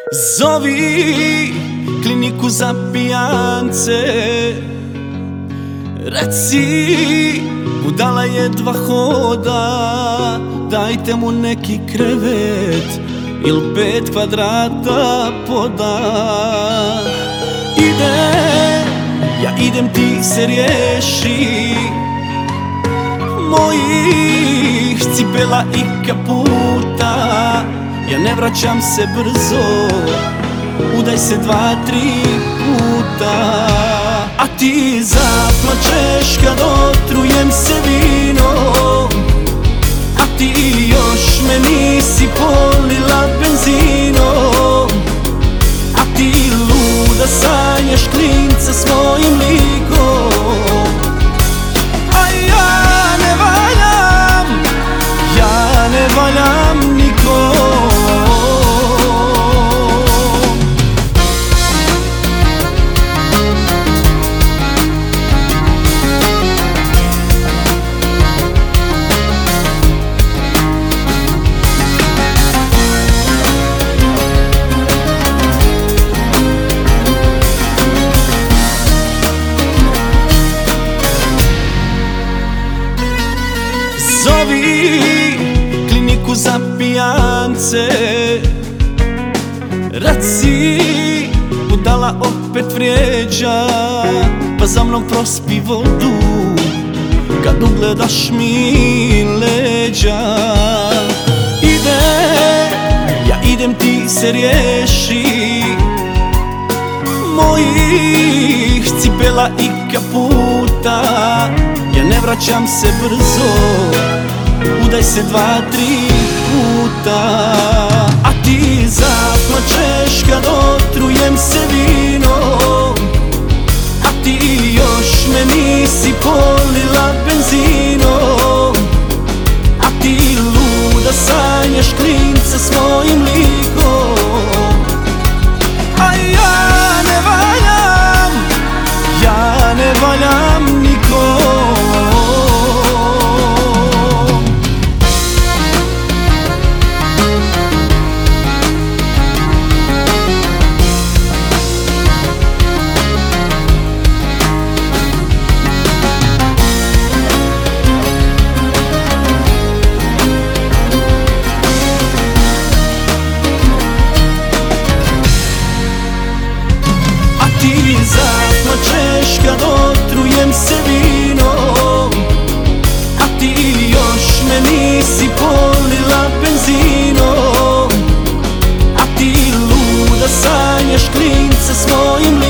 Zovi kliniku za pijance, reci, budala jedva hoda, dajte mu neki krevet il 5 kvadrata poda. Ja idem, ti se riješi mojih cipela i kaputa. Ja ne vraćam se brzo, udaj se 2-3 puta. A ti zaplačeš kad otrujem se vinom, a ti još me nisi polila benzinom. A ti luda sanjaš klinca s mojim likom. A ja ne valjam, ja ne valjam nikom. Zovi kliniku za pijance, reci, budala opet vrijeđa, pa za mnom prospi vodu kad ugledaš mi leđa. Ja idem, ti se riješi mojih cipela i kaputa. Ja ne vraćam se brzo, udaj se 2-3 puta. A ti zaplačeš kad otrujem se vinom, a ti još me nisi polila benzinom. A ti luda sanjaš klinca s mojim likom. A ja ne valjam, ja ne valjam nikom. Ti zaplačeš kad otrujem se vinom, a ti još me nisi polila benzinom. A ti luda sanjaš klinca s mojim